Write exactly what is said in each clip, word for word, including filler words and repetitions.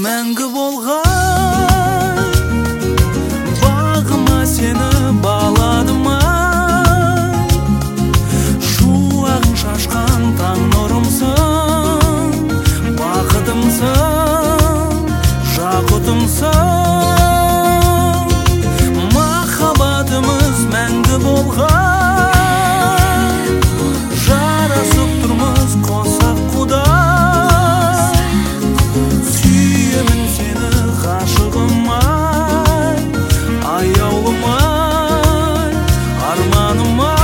мәңгі болған, бағыма сені баладым ай. Шуағын шашқан таң нұрымсың, бақытымсың, жақұтымсың. Махаббатымыз мәңгі болған, жарасып тұрмыз қосақ құдай. Сүйемін сені ғашығым ай, аяулым ай, арманым ай.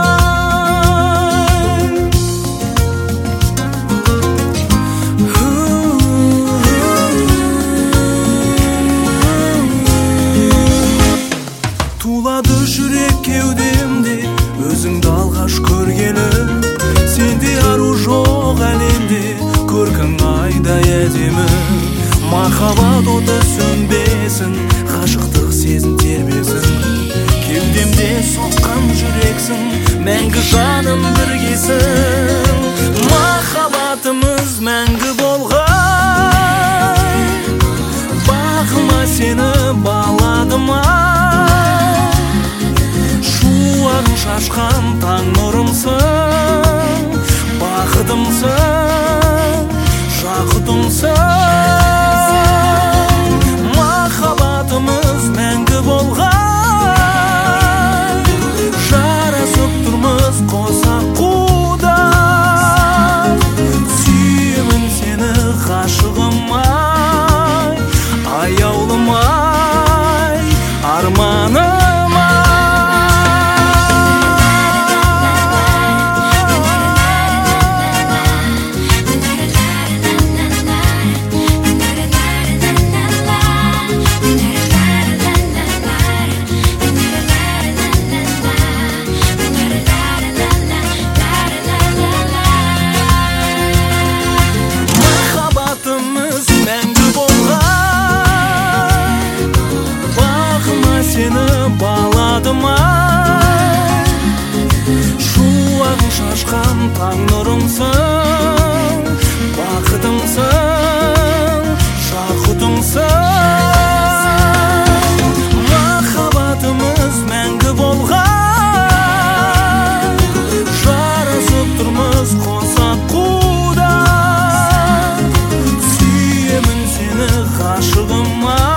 Тулады жүрек кеудемде өзіңді алғаш көргелі. Сенде ару жоқ әлемде, көркің айдай әдемі. Махаббат оты сөнбесін, ғашықтық сезім тербесін. Кеудемде соққан жүрексің, мәңгі жаным біргесін. Махаббатымыз мәңгі болған, бағыма сені баладым ай. Шуағын шашқан таң нұрымсың, бақытымсың, жақұтымсың. Махаббатымыз мәңгі болған, жарасып тұрмыз қосақ құдай. Сүйемін сені ғашығым ай, аяулым ай, арманым ай. Махаббатымыз мәңгі болған, бағыма сені баладым ай. Шуағын шашқан таң нұрымсың, бақытымсың, жақұтымсың. Махаббатымыз мәңгі болған, жарасып тұрмыз қосақ құдай. Сүйемін сені ғашығым ай.